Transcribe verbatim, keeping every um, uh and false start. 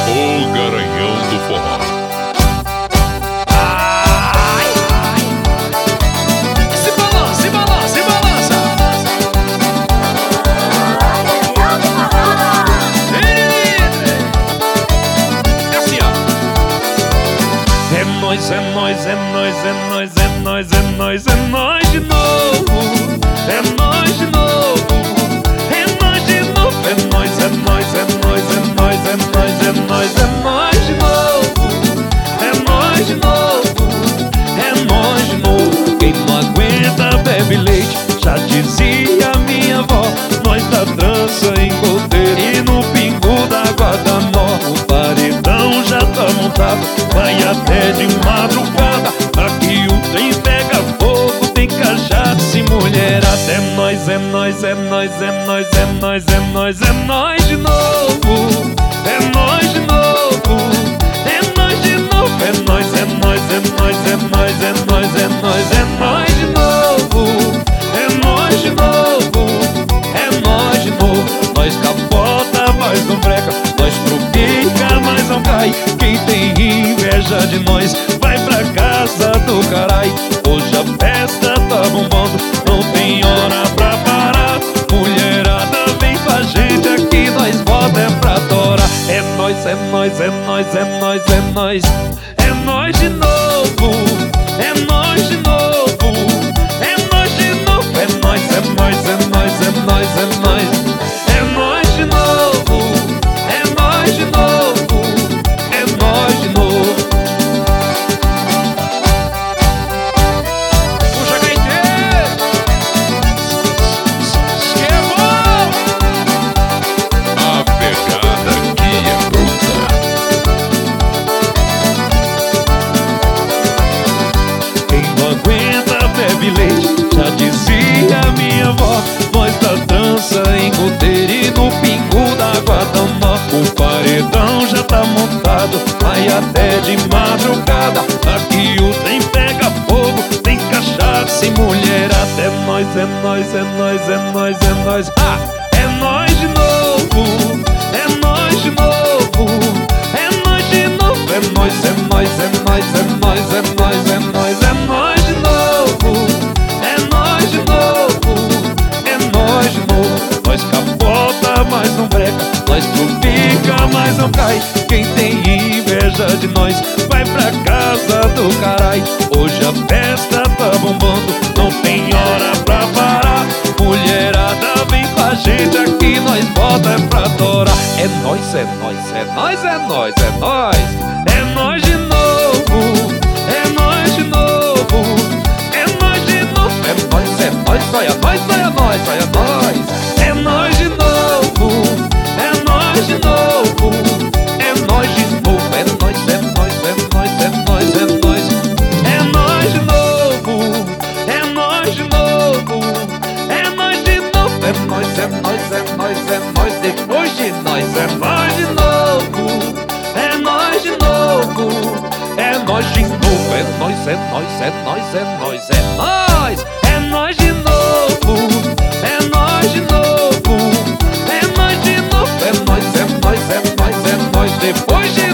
O Garanhão do Forró. Ai, ai. Se balança, se balança, se balança. É assim, ó. É nós, é nós, é nós, é nós, é nós, é nós, é nós de novo. É nós de novo. É nós de novo. É nós, é nós, é nós, é nós, é nós, é nós, é nós de novo. É nós de novo. É nós de novo. Quem não aguenta bebe leite. Já dizia minha avó. Nós da trança em goteiro e no pingo d'água da nó. O paredão já tá montado, vai até de madrugada. Aqui o trem pega fogo, tem cachaça e mulherada. É nós, é nós, é nós, é nós, é nós, é nós, é nós de novo. É nós de novo. É nós de novo. É nós, é nós, é nós, é nós, é nós, é nós, é nós de novo. É nós de novo. É nós de novo. Nós capota, mas não breca. Nós tropica, mas não cai. Quem tem inveja de nós vai pra casa do carai. Hoje a festa tá bombando, não tem hora pra parar. Mulherada, vem com a gente aqui, nós bota é pra torar. É nós, é nós, é nós, é nós, é nós. É nós de novo. É nós de novo. É nós de novo. É nós, é nós, é nós, é nós, é nós. É nós de novo. É nós de novo. É nós de novo. Puxa, gaiteiro. Que é bom. A pegada aqui é bruta. Quem não aguenta bebe leite. Já dizia minha avó. Nós da trança em goteiro e no pingo d'água da nó. O paredão já tá montado, vai até de madrugada. Aqui o trem pega fogo, tem cachaça e mulherada. É nós, é nós, é nós, é nós, é nós. Ah, é nós de novo. É nós de novo. É nós de novo. É nós, é nós, é nós, é nós, é nós, é nós, é nós de novo. É nós de novo. É nós de novo. Nós capota, mas não breca. Nós tropica, mas não cai. Quem tem inveja de nós vai pra casa do carai. Hoje a festa tá bombando, não tem hora pra parar. Mulherada, vem com a gente aqui, nós bota é pra torar. É nós, é nós, é nós, é nós, é nós. É nós de novo. É nós de novo. É nós de novo. É nós, é nós, olha nós, olha nós, olha nós. É nós de novo. É nós de novo. É nós de novo. É nós, é nós, é nós, é nós, é nós. É nós de novo. É nós de novo. É nós de novo. É nós, é nós, é nós, é nós. Depois de nós é nós de novo. É nós de novo. É nós de novo. É nós, é nós, é nós, é nós, é nós. É nós de novo. É nós de novo. É nós de novo. É nós, é nós, é nós, é nós. Depois de